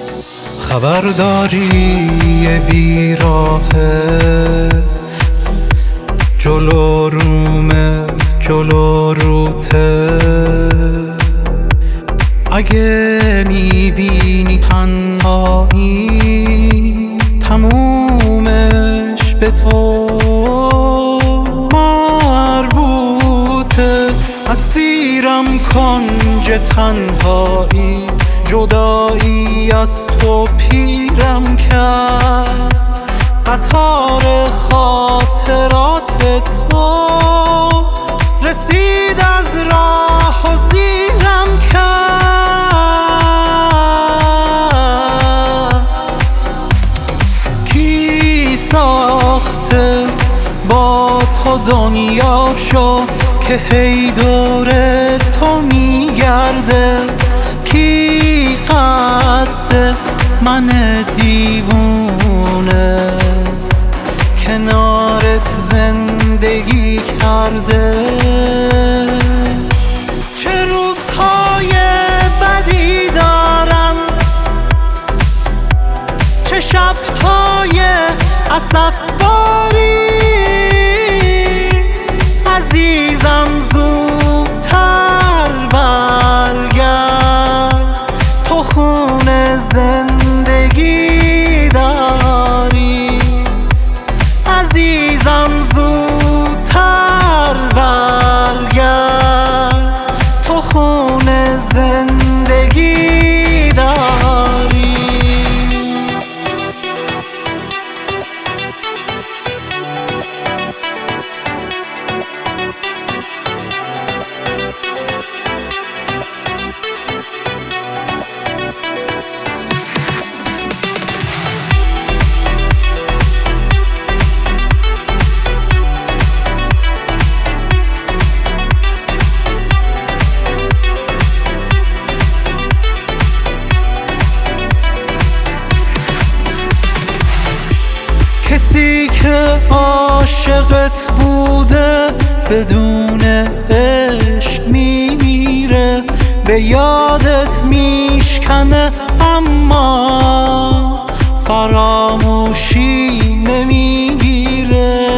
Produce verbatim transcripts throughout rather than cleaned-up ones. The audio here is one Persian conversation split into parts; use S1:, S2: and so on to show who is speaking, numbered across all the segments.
S1: خبرداری بیراهه جلو رومه جلو روته، اگه میبینی تنهایی تمومش به تو مربوطه. اسیرم کنج تنهایی، جدایی از تو پیرم کرد، قطار خاطرات تو رسید از راه و زیرم کرد. کی ساخته با تو دنیاشو که هی دور تو میگرده؟ کی قد من دیوونه کنارت زندگی کرده؟ چه روزهای بدی دارم، چه شبهای اسفباری. عزیزم زودتر برگرد، تو خون زندگی داری. عزیزم زودتر برگرد، تو خون زندگی داری. کسی که عاشقت بوده بدون عشق میمیره، به یادت میشکنه اما فراموشی نمیگیره.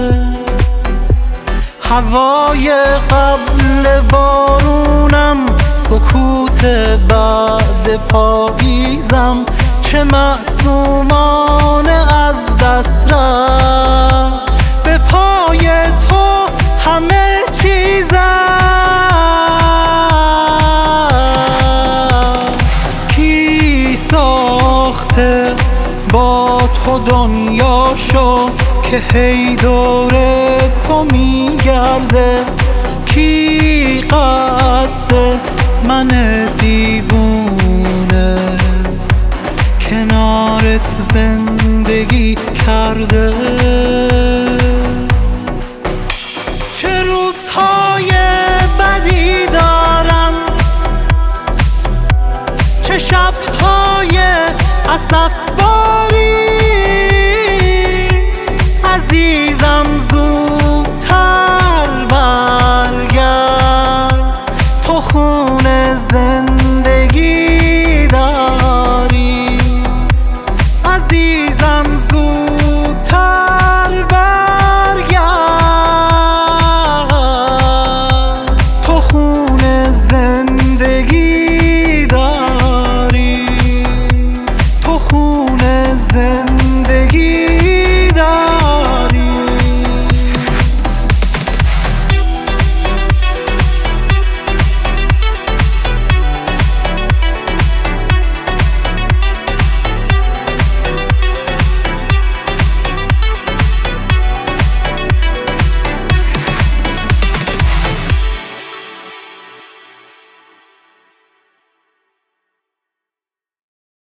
S1: هوای قبل بارونم، سکوت بعد پاییزم، چه معصومانه از دست رفت به پای تو همه چیزم. کی ساخته با تو دنیاشو که هی دور تو میگرده؟ کی قد من دیوونه کنارت زندگی کرده؟ چه روزهای بدی دارم، چه شبهای اسفباری. عزیزم زودتر برگرد، تو خون زندگی داری. عزیزم زودتر برگرد، تو خون زندگی